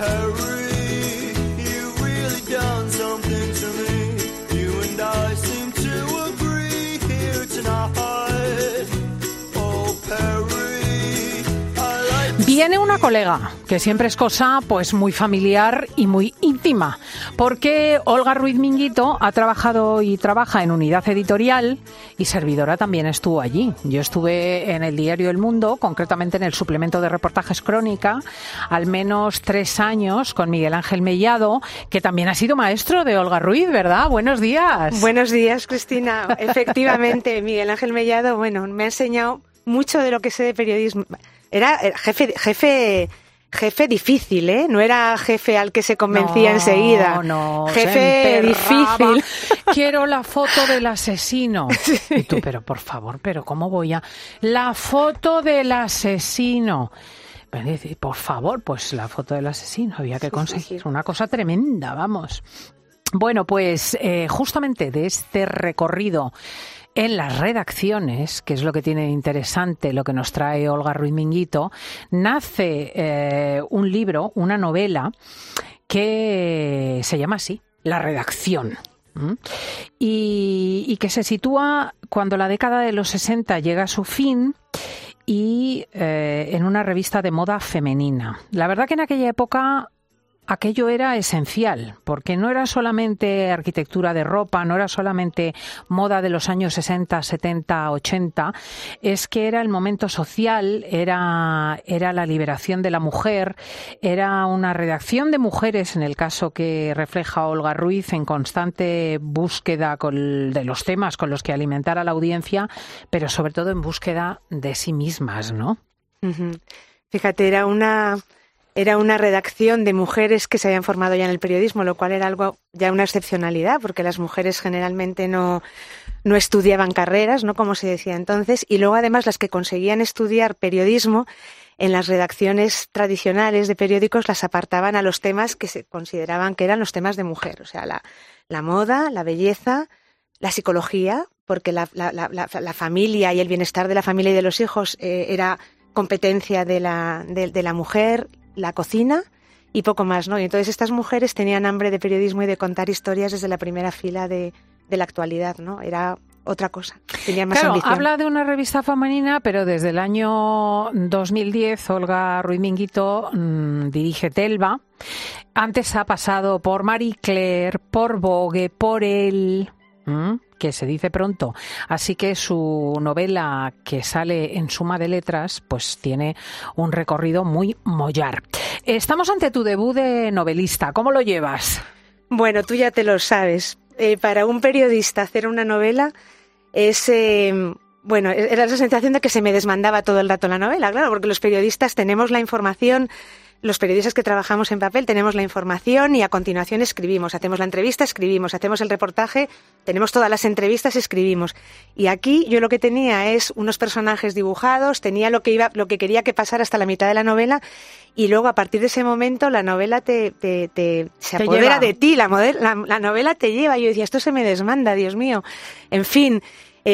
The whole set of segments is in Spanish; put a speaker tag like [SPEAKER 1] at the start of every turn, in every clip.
[SPEAKER 1] Perry, you really done something to me. You and I seem to agree here tonight. Oh, Perry, I like...
[SPEAKER 2] Viene una colega, que siempre es cosa pues muy familiar y muy íntima, porque Olga Ruiz Minguito ha trabajado y trabaja en Unidad Editorial y servidora también estuvo allí. Yo estuve en el diario El Mundo, concretamente en el suplemento de reportajes Crónica, al menos 3 años con Miguel Ángel Mellado, que también ha sido maestro de Olga Ruiz, ¿verdad? Buenos días.
[SPEAKER 3] Buenos días, Cristina. Efectivamente, Miguel Ángel Mellado, bueno, me ha enseñado mucho de lo que sé de periodismo. Era jefe difícil, ¿eh? No era jefe al que se convencía enseguida.
[SPEAKER 2] No,
[SPEAKER 3] jefe difícil.
[SPEAKER 2] Quiero la foto del asesino. Sí. Y tú, pero por favor, pero ¿cómo voy a...? La foto del asesino. Por favor, pues la foto del asesino había que conseguir. Una cosa tremenda, vamos. Bueno, pues justamente de este recorrido en las redacciones, que es lo que tiene interesante, lo que nos trae Olga Ruiz Minguito, nace un libro, una novela, que se llama así, La redacción. Y que se sitúa cuando la década de los 60 llega a su fin y en una revista de moda femenina. La verdad que en aquella época aquello era esencial, porque no era solamente arquitectura de ropa, no era solamente moda de los años 60, 70, 80, es que era el momento social, era la liberación de la mujer, era una redacción de mujeres, en el caso que refleja Olga Ruiz, en constante búsqueda de los temas con los que alimentar a la audiencia, pero sobre todo en búsqueda de sí mismas, ¿no?
[SPEAKER 3] Uh-huh. Fíjate, era una redacción de mujeres que se habían formado ya en el periodismo, lo cual era algo ya una excepcionalidad, porque las mujeres generalmente no estudiaban carreras, ¿no? Como se decía entonces, y luego además las que conseguían estudiar periodismo en las redacciones tradicionales de periódicos las apartaban a los temas que se consideraban que eran los temas de mujer, o sea, la moda, la belleza, la psicología, porque la familia y el bienestar de la familia y de los hijos era competencia de la mujer, la cocina y poco más, ¿no? Y entonces estas mujeres tenían hambre de periodismo y de contar historias desde la primera fila de la actualidad, ¿no? Era otra cosa, tenía más ambición.
[SPEAKER 2] Habla de una revista femenina, pero desde el año 2010 Olga Ruiz Minguito dirige Telva. Antes ha pasado por Marie Claire, por Vogue, por Elle, que se dice pronto. Así que su novela, que sale en Suma de Letras, pues tiene un recorrido muy mollar. Estamos ante tu debut de novelista. ¿Cómo lo llevas?
[SPEAKER 3] Bueno, tú ya te lo sabes. Para un periodista hacer una novela es... era la sensación de que se me desmandaba todo el rato la novela, claro, porque los periodistas tenemos la información. Los periodistas que trabajamos en papel tenemos la información y a continuación escribimos. Hacemos la entrevista, escribimos. Hacemos el reportaje, tenemos todas las entrevistas, escribimos. Y aquí yo lo que tenía es unos personajes dibujados, tenía lo que quería que pasara hasta la mitad de la novela y luego a partir de ese momento la novela se apodera de ti, la novela te lleva. Yo decía, esto se me desmanda, Dios mío. En fin...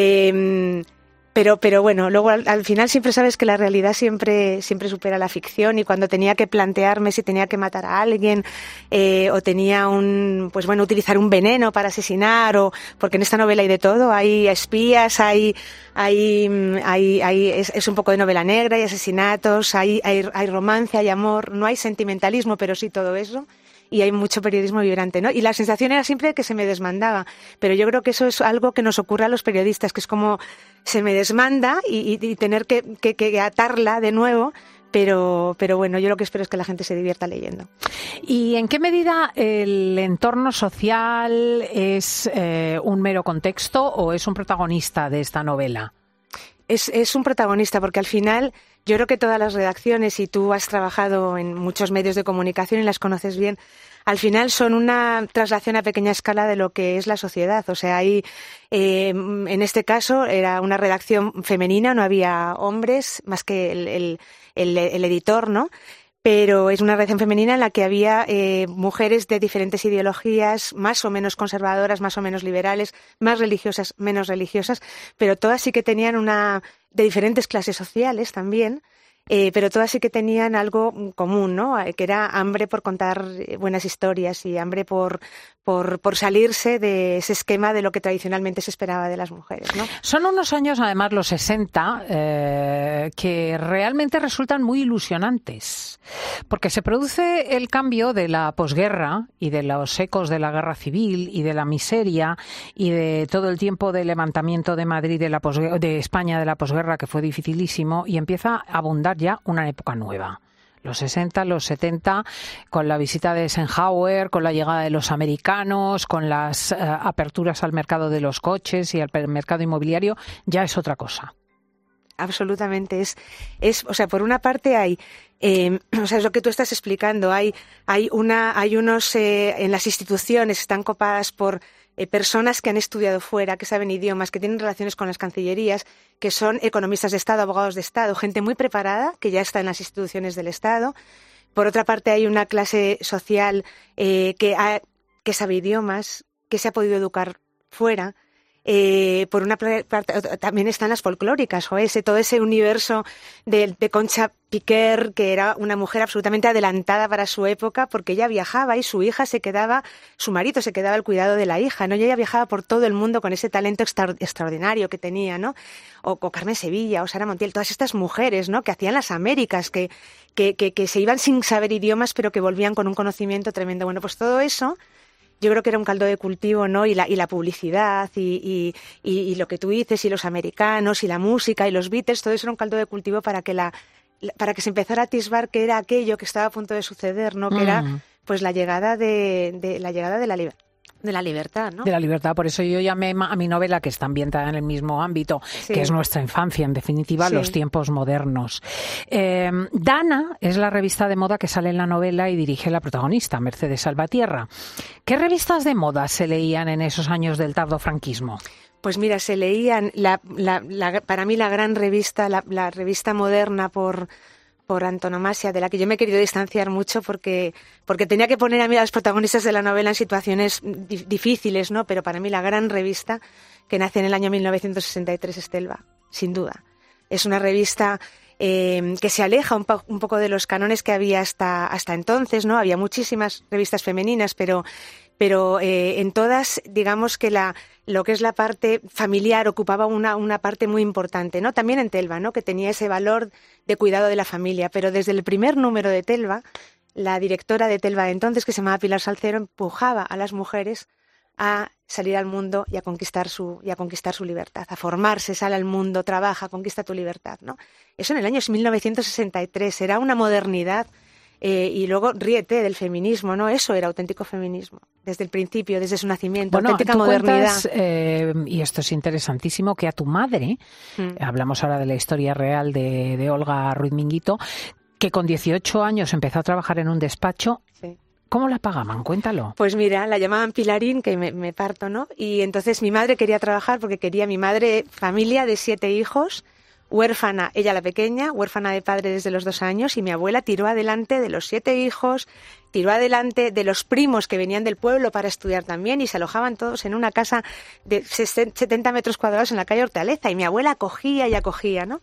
[SPEAKER 3] Pero bueno, luego al final siempre sabes que la realidad siempre supera la ficción, y cuando tenía que plantearme si tenía que matar a alguien o tenía utilizar un veneno para asesinar, o porque en esta novela hay de todo, hay espías, es un poco de novela negra, hay asesinatos, hay romance, hay amor, no hay sentimentalismo, pero sí todo eso. Y hay mucho periodismo vibrante, ¿no? Y la sensación era siempre que se me desmandaba. Pero yo creo que eso es algo que nos ocurre a los periodistas, que es como se me desmanda y tener que atarla de nuevo. Pero bueno, yo lo que espero es que la gente se divierta leyendo.
[SPEAKER 2] ¿Y en qué medida el entorno social es un mero contexto o es un protagonista de esta novela?
[SPEAKER 3] Es un protagonista, porque al final yo creo que todas las redacciones, y tú has trabajado en muchos medios de comunicación y las conoces bien, al final son una traslación a pequeña escala de lo que es la sociedad. O sea, en este caso era una redacción femenina, no había hombres más que el editor, ¿no? Pero es una redacción femenina en la que había mujeres de diferentes ideologías, más o menos conservadoras, más o menos liberales, más religiosas, menos religiosas, pero todas sí que tenían de diferentes clases sociales también. pero todas sí que tenían algo común, ¿no? Que era hambre por contar buenas historias y hambre por salirse de ese esquema de lo que tradicionalmente se esperaba de las mujeres, ¿no?
[SPEAKER 2] Son unos años, además, los 60, que realmente resultan muy ilusionantes, porque se produce el cambio de la posguerra y de los ecos de la guerra civil y de la miseria y de todo el tiempo de levantamiento de Madrid de España de la posguerra, que fue dificilísimo, y empieza a abundar ya una época nueva. Los 60, los 70, con la visita de Eisenhower, con la llegada de los americanos, con las aperturas al mercado de los coches y al mercado inmobiliario, ya es otra cosa.
[SPEAKER 3] Absolutamente. O sea, por una parte hay, o sea, es lo que tú estás explicando, hay unos, en las instituciones están copadas por personas que han estudiado fuera, que saben idiomas, que tienen relaciones con las cancillerías, que son economistas de Estado, abogados de Estado, gente muy preparada que ya está en las instituciones del Estado. Por otra parte, hay una clase social que sabe idiomas, que se ha podido educar fuera. Por una parte, también están las folclóricas, todo ese universo de Concha Piquer, que era una mujer absolutamente adelantada para su época, porque ella viajaba y su marido se quedaba al cuidado de la hija, ¿no? Y ella viajaba por todo el mundo con ese talento extraordinario que tenía, ¿no? O Carmen Sevilla, o Sara Montiel, todas estas mujeres, ¿no? Que hacían las Américas, que se iban sin saber idiomas, pero que volvían con un conocimiento tremendo. Bueno, pues todo eso yo creo que era un caldo de cultivo, ¿no? Y la publicidad y lo que tú dices, y los americanos, y la música, y los Beatles, todo eso era un caldo de cultivo para que se empezara a atisbar que era aquello que estaba a punto de suceder, ¿no? Que era pues la llegada de la libertad, ¿no?
[SPEAKER 2] De la libertad, por eso yo llamé a mi novela, que está ambientada en el mismo ámbito, sí, que es nuestra infancia, en definitiva, sí, los tiempos modernos. Dana es la revista de moda que sale en la novela y dirige la protagonista, Mercedes Salvatierra. ¿Qué revistas de moda se leían en esos años del tardofranquismo?
[SPEAKER 3] Pues mira, se leían, para mí la gran revista, la revista moderna por antonomasia, de la que yo me he querido distanciar mucho porque tenía que poner a mí a las protagonistas de la novela en situaciones difíciles, ¿no? Pero para mí la gran revista, que nace en el año 1963, es Telva, sin duda. Es una revista que se aleja un poco de los cánones que había hasta entonces, ¿no? Había muchísimas revistas femeninas, pero en todas, digamos que lo que es la parte familiar ocupaba una parte muy importante, ¿no? También en Telva, ¿no? Que tenía ese valor de cuidado de la familia, pero desde el primer número de Telva, la directora de Telva de entonces, que se llamaba Pilar Salcero, empujaba a las mujeres a salir al mundo y a conquistar su libertad, a formarse, sale al mundo, trabaja, conquista tu libertad, ¿no? Eso en el año 1963, era una modernidad. Y luego ríete del feminismo, ¿no? Eso era auténtico feminismo, desde el principio, desde su nacimiento,
[SPEAKER 2] bueno,
[SPEAKER 3] auténtica
[SPEAKER 2] tú
[SPEAKER 3] modernidad.
[SPEAKER 2] Cuentas, y esto es interesantísimo, que a tu madre, hablamos ahora de la historia real de Olga Ruiz Minguito, que con 18 años empezó a trabajar en un despacho. Sí. ¿Cómo la pagaban? Cuéntalo.
[SPEAKER 3] Pues mira, la llamaban Pilarín, que me parto, ¿no? Y entonces mi madre quería trabajar porque mi madre, familia de 7 hijos, huérfana, ella la pequeña, huérfana de padre desde los 2 años, y mi abuela tiró adelante de los 7 hijos, tiró adelante de los primos que venían del pueblo para estudiar también, y se alojaban todos en una casa de 70 metros cuadrados en la calle Hortaleza, y mi abuela acogía y acogía, ¿no?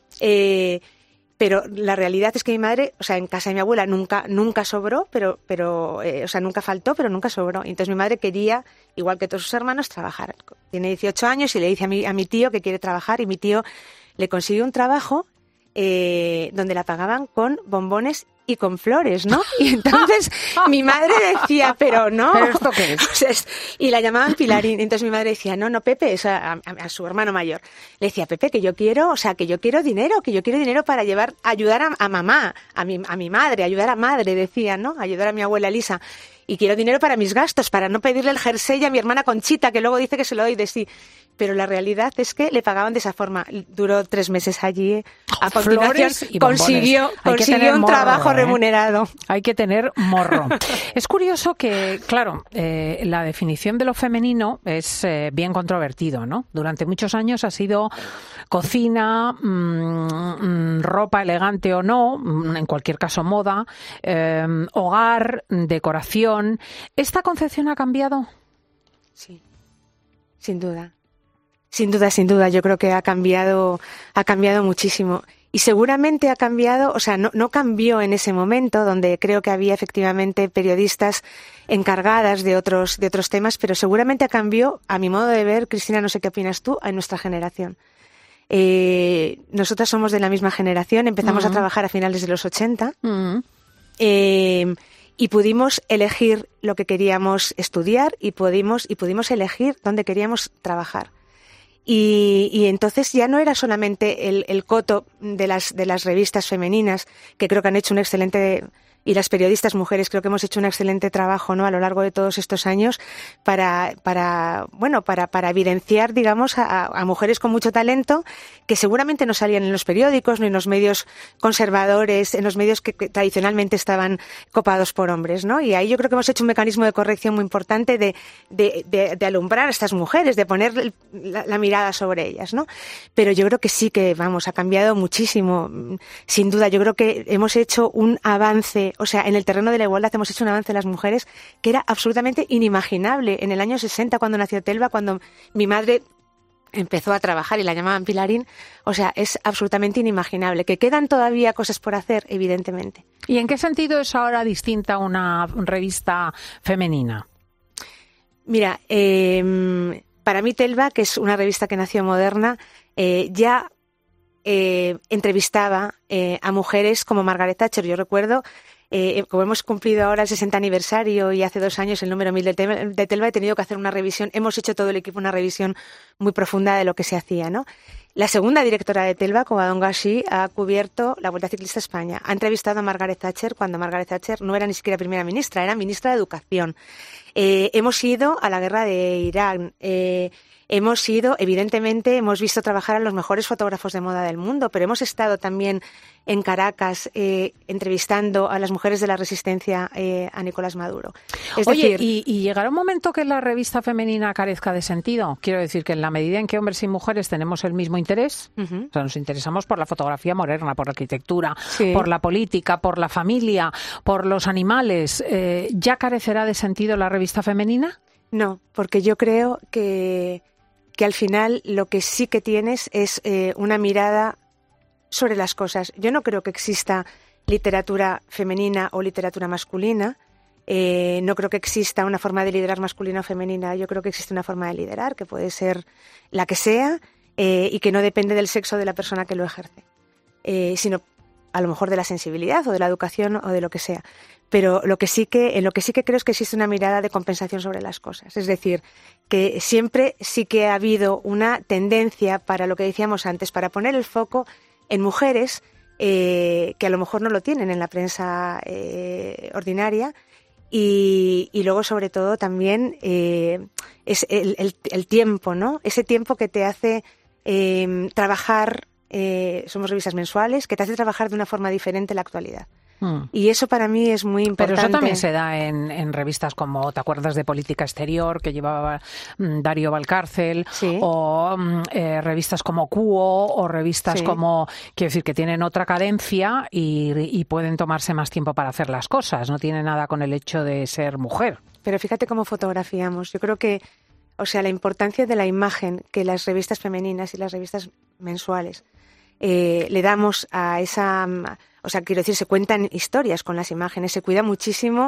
[SPEAKER 3] Pero la realidad es que mi madre, o sea, en casa de mi abuela nunca sobró, pero o sea, nunca faltó, pero nunca sobró. Y entonces mi madre quería, igual que todos sus hermanos, trabajar. Tiene 18 años y le dice a mi tío que quiere trabajar, y mi tío le consiguió un trabajo donde la pagaban con bombones y con flores, ¿no? Y entonces mi madre decía, pero no.
[SPEAKER 2] ¿Pero esto qué es?
[SPEAKER 3] O sea, y la llamaban Pilarín. Entonces mi madre decía, no, Pepe, o sea, a su hermano mayor. Le decía, Pepe, que yo quiero dinero para ayudar a mamá, a mi madre, ayudar a madre, decía, ¿no? Ayudar a mi abuela Elisa. Y quiero dinero para mis gastos, para no pedirle el jersey a mi hermana Conchita, que luego dice que se lo doy de sí. Pero la realidad es que le pagaban de esa forma. Duró 3 meses allí. A continuación consiguió un trabajo remunerado.
[SPEAKER 2] Hay que tener morro. Es curioso que, claro, la definición de lo femenino es bien controvertido, ¿no? Durante muchos años ha sido cocina, ropa elegante o no, en cualquier caso moda, hogar, decoración. ¿Esta concepción ha cambiado?
[SPEAKER 3] Sí, sin duda. Sin duda, yo creo que ha cambiado muchísimo. Y seguramente ha cambiado, o sea, no cambió en ese momento, donde creo que había efectivamente periodistas encargadas de otros temas, pero seguramente cambió, a mi modo de ver, Cristina, no sé qué opinas tú, en nuestra generación. Nosotras somos de la misma generación, empezamos a trabajar a finales de los 80 y pudimos elegir lo que queríamos estudiar y pudimos elegir dónde queríamos trabajar. Y entonces ya no era solamente el coto de las revistas femeninas, que creo que han hecho un excelente, y las periodistas mujeres creo que hemos hecho un excelente trabajo, ¿no?, a lo largo de todos estos años para evidenciar, digamos, a mujeres con mucho talento que seguramente no salían en los periódicos ni en los medios conservadores, en los medios que tradicionalmente estaban copados por hombres, ¿no? Y ahí yo creo que hemos hecho un mecanismo de corrección muy importante de alumbrar a estas mujeres, de poner la mirada sobre ellas, ¿no? Pero yo creo que sí que, vamos, ha cambiado muchísimo, sin duda. Yo creo que hemos hecho un avance, o sea, en el terreno de la igualdad hemos hecho un avance en las mujeres que era absolutamente inimaginable. En el año 60, cuando nació Telva, cuando mi madre empezó a trabajar y la llamaban Pilarín, o sea, es absolutamente inimaginable. ¿Que quedan todavía cosas por hacer? Evidentemente.
[SPEAKER 2] ¿Y en qué sentido es ahora distinta una revista femenina?
[SPEAKER 3] Mira, para mí Telva, que es una revista que nació moderna, ya entrevistaba a mujeres como Margaret Thatcher. Yo recuerdo, como hemos cumplido ahora el 60 aniversario y hace 2 años el número 1000 de Telva, he tenido que hacer una revisión, hemos hecho todo el equipo una revisión muy profunda de lo que se hacía, ¿no? La segunda directora de Telva, Covadonga Shi, ha cubierto la Vuelta Ciclista a España. Ha entrevistado a Margaret Thatcher cuando Margaret Thatcher no era ni siquiera primera ministra, era ministra de Educación. Hemos ido a la guerra de Irán. Evidentemente, hemos visto trabajar a los mejores fotógrafos de moda del mundo, pero hemos estado también en Caracas entrevistando a las mujeres de la resistencia a Nicolás Maduro.
[SPEAKER 2] Oye, ¿y llegará un momento que la revista femenina carezca de sentido? Quiero decir que en la medida en que hombres y mujeres tenemos el mismo interés, o sea, nos interesamos por la fotografía moderna, por la arquitectura, por la política, por la familia, por los animales, ¿ya carecerá de sentido la revista femenina?
[SPEAKER 3] No, porque yo creo que al final lo que sí que tienes es una mirada sobre las cosas. Yo no creo que exista literatura femenina o literatura masculina. No creo que exista una forma de liderar masculina o femenina. Yo creo que existe una forma de liderar que puede ser la que sea y que no depende del sexo de la persona que lo ejerce, sino a lo mejor de la sensibilidad o de la educación o de lo que sea. Pero en lo que sí que creo es que existe una mirada de compensación sobre las cosas. Es decir, que siempre sí que ha habido una tendencia para lo que decíamos antes, para poner el foco en mujeres que a lo mejor no lo tienen en la prensa ordinaria. Y luego, sobre todo, también es el tiempo, ¿no? Ese tiempo que te hace trabajar, somos revistas mensuales, que te hace trabajar de una forma diferente la actualidad. Y eso para mí es muy importante.
[SPEAKER 2] Pero eso también se da en revistas como, ¿te acuerdas de Política Exterior, que llevaba Darío Valcárcel?
[SPEAKER 3] Sí.
[SPEAKER 2] O revistas como Cuo, o revistas como, quiero decir, que tienen otra cadencia y pueden tomarse más tiempo para hacer las cosas. No tiene nada con el hecho de ser mujer.
[SPEAKER 3] Pero fíjate cómo fotografiamos. Yo creo que, o sea, la importancia de la imagen que las revistas femeninas y las revistas mensuales le damos a esa... O sea, quiero decir, se cuentan historias con las imágenes, se cuida muchísimo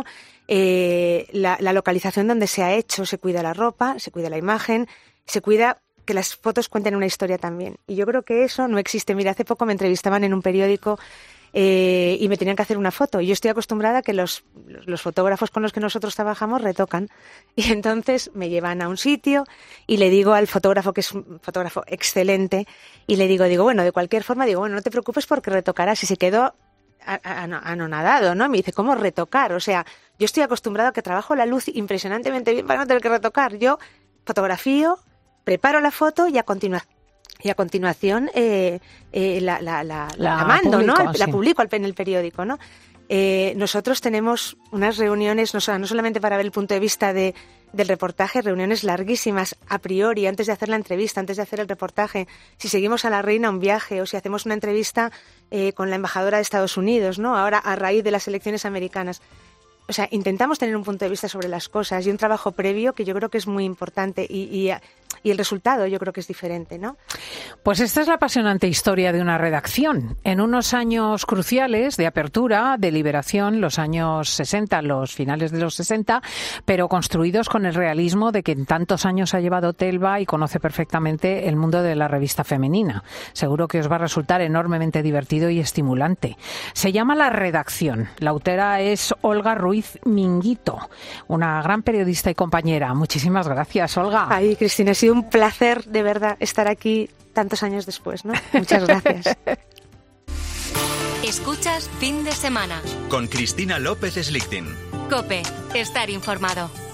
[SPEAKER 3] la localización donde se ha hecho, se cuida la ropa, se cuida la imagen, se cuida que las fotos cuenten una historia también. Y yo creo que eso no existe. Mira, hace poco me entrevistaban en un periódico y me tenían que hacer una foto. Y yo estoy acostumbrada a que los fotógrafos con los que nosotros trabajamos retocan. Y entonces me llevan a un sitio y le digo al fotógrafo, que es un fotógrafo excelente, y le digo, bueno, de cualquier forma, no te preocupes porque retocarás. Y se quedó anonadado, ¿no? Me dice, ¿cómo retocar? O sea, yo estoy acostumbrado a que trabajo la luz impresionantemente bien para no tener que retocar. Yo fotografío, preparo la foto y a continuación la mando,
[SPEAKER 2] publico,
[SPEAKER 3] ¿no? La publico en el periódico, ¿no? Nosotros tenemos unas reuniones, no solamente para ver el punto de vista del reportaje, reuniones larguísimas a priori, antes de hacer la entrevista, antes de hacer el reportaje, si seguimos a la reina a un viaje o si hacemos una entrevista con la embajadora de Estados Unidos, ¿no? Ahora a raíz de las elecciones americanas. O sea, intentamos tener un punto de vista sobre las cosas y un trabajo previo que yo creo que es muy importante y y el resultado yo creo que es diferente, ¿no?
[SPEAKER 2] Pues esta es la apasionante historia de una redacción. En unos años cruciales de apertura, de liberación, los años 60, los finales de los 60, pero construidos con el realismo de que en tantos años ha llevado Telva y conoce perfectamente el mundo de la revista femenina. Seguro que os va a resultar enormemente divertido y estimulante. Se llama La Redacción. La autora es Olga Ruiz Minguito, una gran periodista y compañera. Muchísimas gracias, Olga.
[SPEAKER 3] Ay, Cristina, ha sido un placer de verdad estar aquí tantos años después, ¿no? Muchas gracias.
[SPEAKER 4] Escuchas Fin de Semana
[SPEAKER 5] con Cristina López Slichting.
[SPEAKER 4] COPE, estar informado.